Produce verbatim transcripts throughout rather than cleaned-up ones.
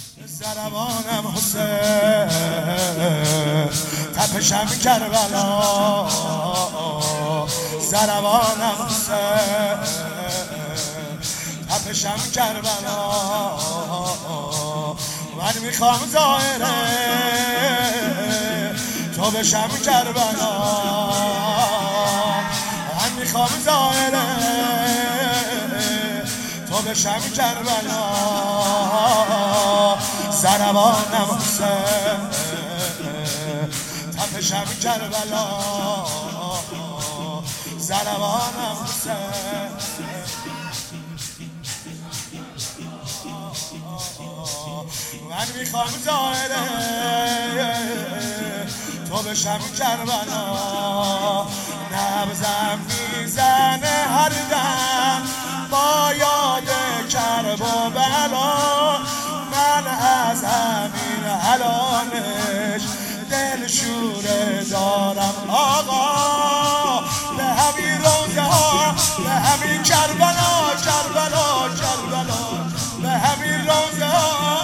زربانم حسین تپشم کربلا زربانم حسین تپشم کربلا من میخوام ظاهره تو بشم کربلا من میخوام ظاهره تو بشم کربلا زربانم حسین تپشم کربلا زربانم حسین من میخوام ظاهره تو بشم کربلا نبضم میزنه هر دم با یاد کرب و بلا من از همین الانش دل شوره دارم آقا به همین روزه ها به همین کربلا کربلا کربلا به همین روزه ها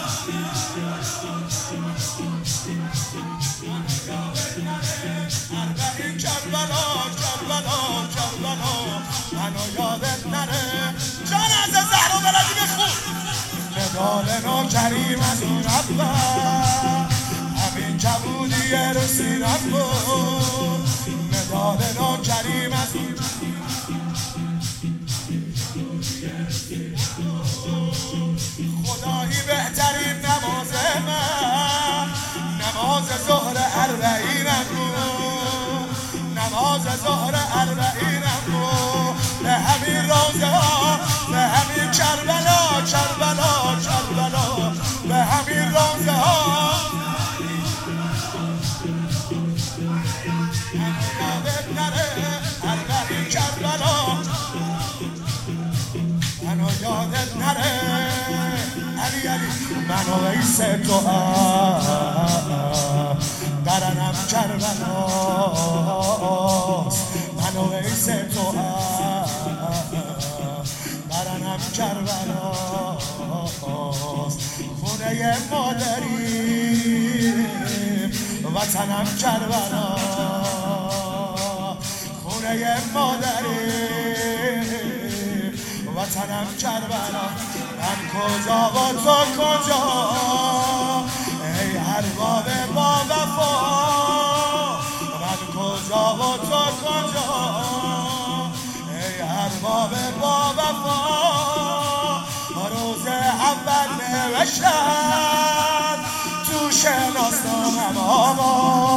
اربعین کربلا کربلا کربلا منو یادت نره جان از زهرا بلدی بخون مدال نوکریم از اون اول همین کبودی رسیدن بود مدال نوکریم از اون خدایی بهترین نماز من نماز ظهر اربعینم بود نماز ظهر اربعینم بود به همین روزه ها به همین کربلا کربلا کربلا به همین روزه ها یادت نره اربعین کربلا منو یادت نره علی علی منو ویس تو درنم کربلاست منو ویس تو درنم کربلاست خونه مادریم وطنم کربلا خونه مادریم وطنم کربلا من کجا و تو کجا ای ارباب با وفا من کجا و تو کجا ای ارباب با وفا روز اول نوشتن تو شناسنامم آقا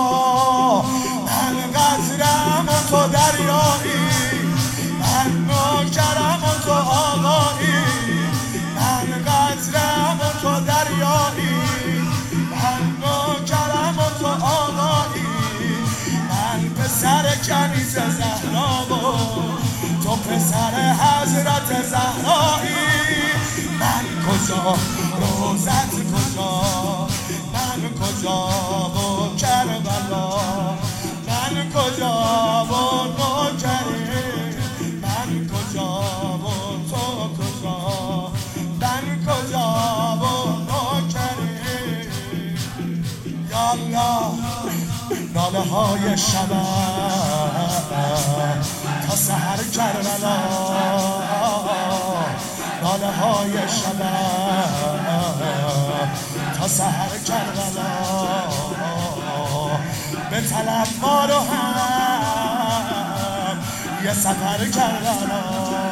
من قطرم و تو دریایی من نوکرم و تو آقایی من قطرم و تو دریایی من نوکرم و تو آقایی من پسر کنیز زهرا و تو پسر حضرت زهرایی من کجا روزت کجا من کجا و کربلا من کجا و نوکری من کجا و تو کجا من کجا و نوکری یا الله ناله های شبم تا سحر کربلا ناله های شبم تا سحر کربلا به طلب ما رو هم یه سفر کربلا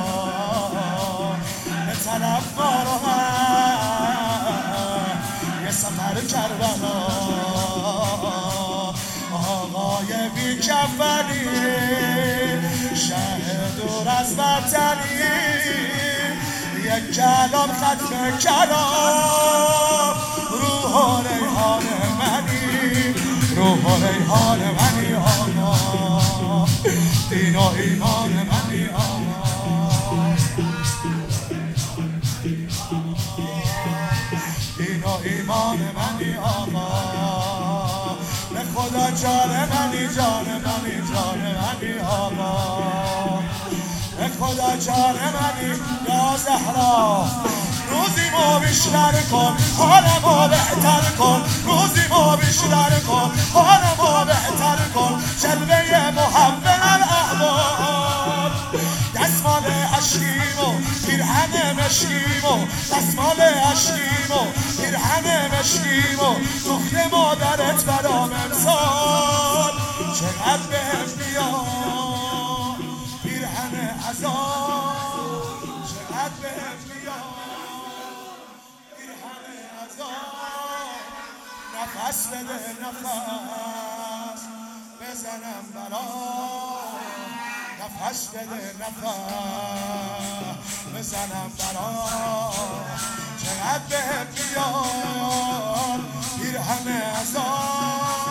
به طلب ما رو هم یه سفر کربلا آقای بی کفنی شه دور از وطنی یک کلام ختم کلام روح و ریحان منی روح و ریحان منی آقا دین و ایمان منی آقا دین و ایمان منی آقا به خدا جان منی جان منی جان منی آقا به خدا جان منی یا زهرا روزی ما بیشتر کن، حالمو بهتر کن، روزیمو بیشتر کن، حالمو بهتر کن، جلوه محمد احباب. دستمال عشقیمو پیرهن مشکیمو، دستمال عشقیمو پیرهن مشکیمو، دختر مادرت برام امسال چقدر بهم میاد، پیرهن عذاب چقدر بهم میاد، پیرهن عذاب. نفس بده نفس بزنم برات، نفس بده نفس بزنم برات، چقدر بهم میاد پیرهن عذاب.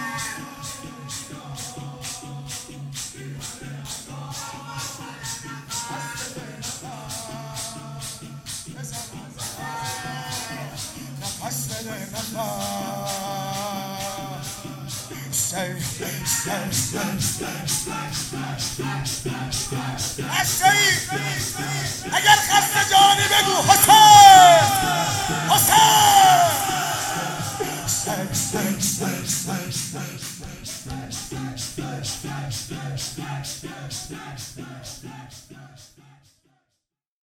نفس بده نفس Say, say, say, say, اگر خسته